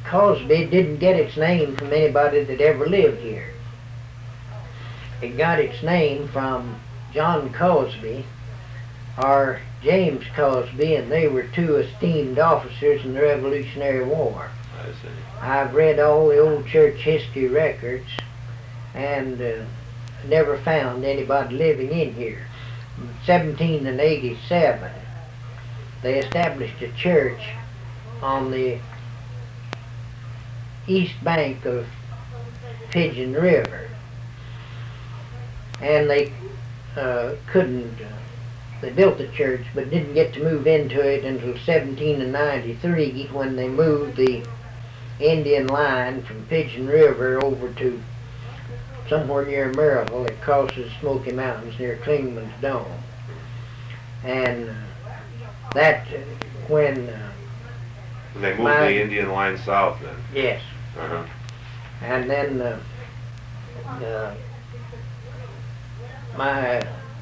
Cosby didn't get its name from anybody that ever lived here. It got its name from John Cosby or James Cosby, and they were two esteemed officers in the Revolutionary War. I see. I've read all the old church history records and never found anybody living in here. In 1787, they established a church on the east bank of Pigeon River, and they couldn't. They built the church, but didn't get to move into it until 1793, when they moved the Indian line from Pigeon River over to somewhere near Maryville. It crosses Smoky Mountains near Clingman's Dome, and that when they moved the Indian line south then. Yes. Uh-huh. And then my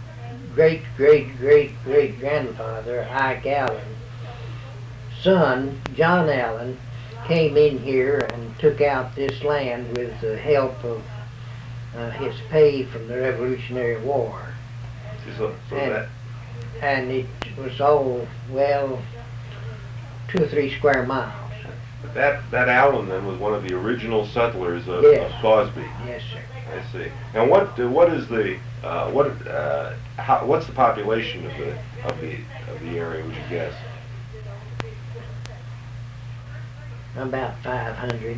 great-great-great-great-grandfather, Ike Allen, son, John Allen, came in here and took out this land with the help of his pay from the Revolutionary War. And it was all, well, 2 or 3 square miles. That Allen then was one of the original settlers of, yes. of Cosby. Yes, sir. I see. And what is the what's the population of the area? Would you guess? About 500.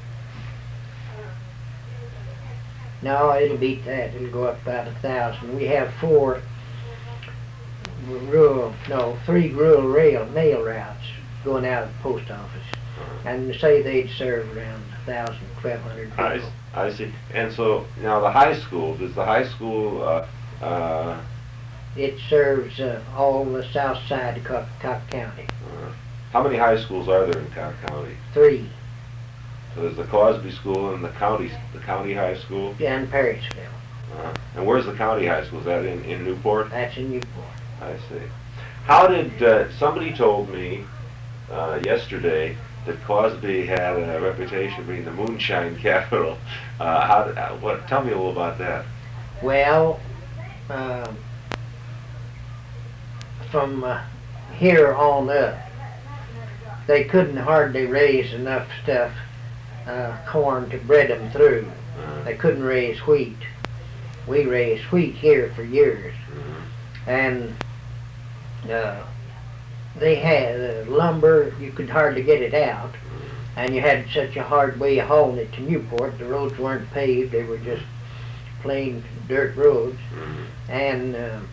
No, it'll beat that. It'll go up about 1,000. We have 3 rural mail routes going out of the post office, and say they'd serve around 1,000, 1,200 people. I see. And so now the high school. Does the high school? It serves all the south side of Cock County. How many high schools are there in Cock County? 3. So there's the Cosby School and the county high school. Yeah, in Perrysville. And where's the county high school? Is that in Newport? That's in Newport. I see. How did somebody told me yesterday that Cosby had a reputation of being the moonshine capital? Tell me a little about that. Well, from here on up, they couldn't hardly raise enough corn to bread them through. They couldn't raise wheat. We raised wheat here for years, and they had lumber. You could hardly get it out, and you had such a hard way of hauling it to Newport. The roads weren't paved; they were just plain dirt roads, and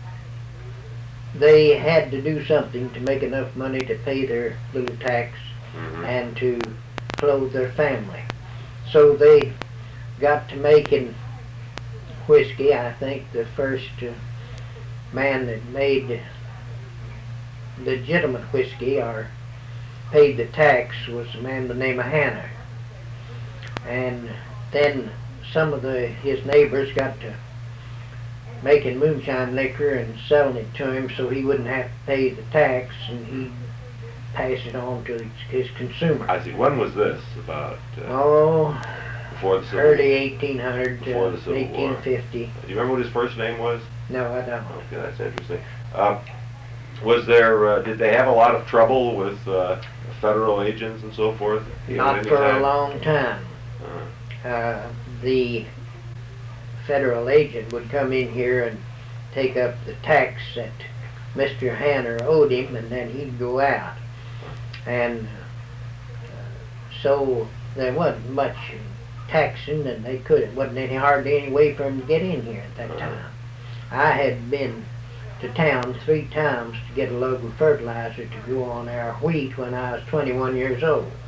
they had to do something to make enough money to pay their little tax and to clothe their family. So they got to making whiskey. I think the first man that made legitimate whiskey or paid the tax was a man by the name of Hanner. And then some of his neighbors got to making moonshine liquor and selling it to him so he wouldn't have to pay the tax, and he'd pass it on to his consumer. I see. When was this? About before the Civil early 1800 to before the Civil 1850. War. Do you remember what his first name was? No, I don't. Okay, that's interesting. Was there? Did they have a lot of trouble with federal agents and so forth? Not for a long time. The federal agent would come in here and take up the tax that Mr. Hanner owed him, and then he'd go out. And so there wasn't much taxing, and it wasn't hardly any way for them to get in here at that time. I had been to town 3 times to get a load of fertilizer to go on our wheat when I was 21 years old.